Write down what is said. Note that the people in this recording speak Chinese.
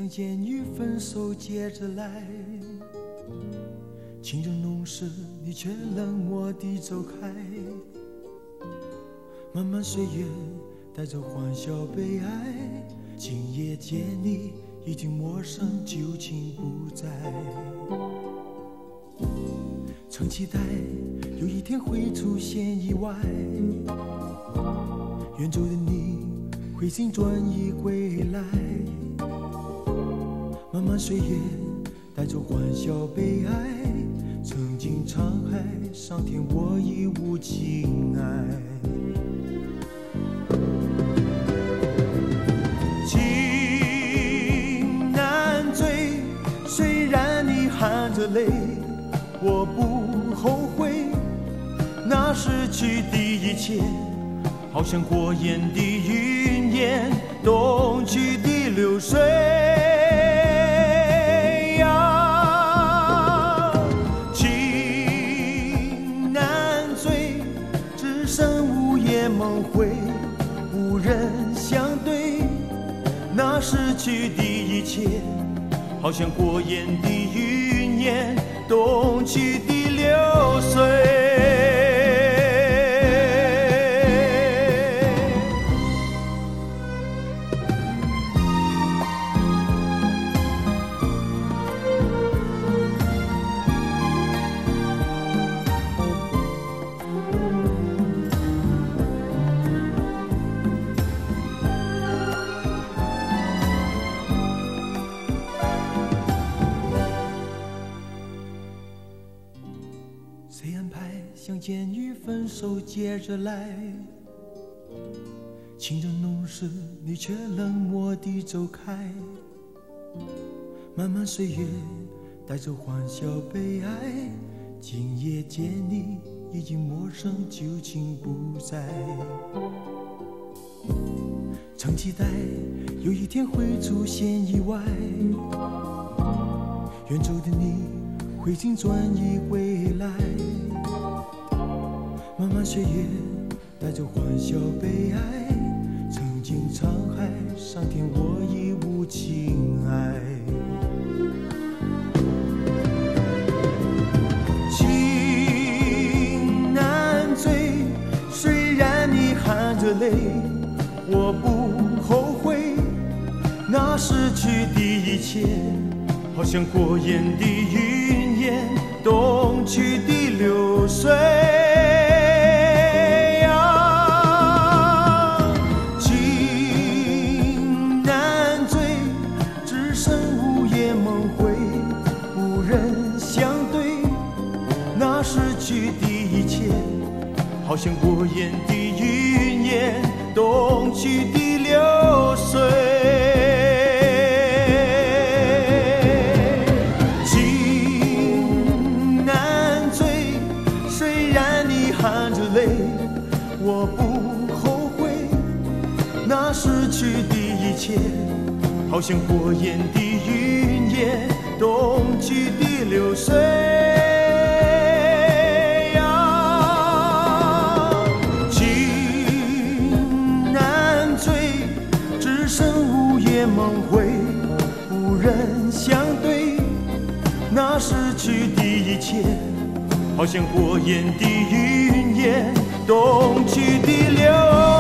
见与分手接着来，情正浓时你却冷漠地走开，漫漫岁月带着欢笑悲哀，今夜见你已经陌生，旧情不在。曾期待有一天会出现意外，远走的你回心转意归来，漫漫岁月带着欢笑悲哀，曾经沧海桑田我已无情爱。情难醉，虽然你含着泪，我不后悔。那失去的一切，好像过眼的云烟，东去的流水呀。情难醉，只剩午夜梦回，无人相对。那失去的一切，好像过眼的云烟，东去的流水。谁安排相见与分手接着来，情正浓时你却冷漠地走开，漫漫岁月带着欢笑悲哀，今夜见你已经陌生，旧情不在。曾期待有一天会出现意外，远走的你回心转意归来，漫漫岁月带着欢笑悲哀，曾经沧海桑田我已无情爱。情难醉，虽然你含着泪，我不后悔。那失去的一切，好像过眼的云烟，东去的流水呀。情难醉，只剩午夜梦回，无人相对。那失去的一切，好像过眼的云烟，东去的流水。我不后悔，那失去的一切，好像过眼的云烟，东去的流水呀。情难醉，只剩午夜梦回，无人相对。那失去的一切，好像过眼的云烟，东去的流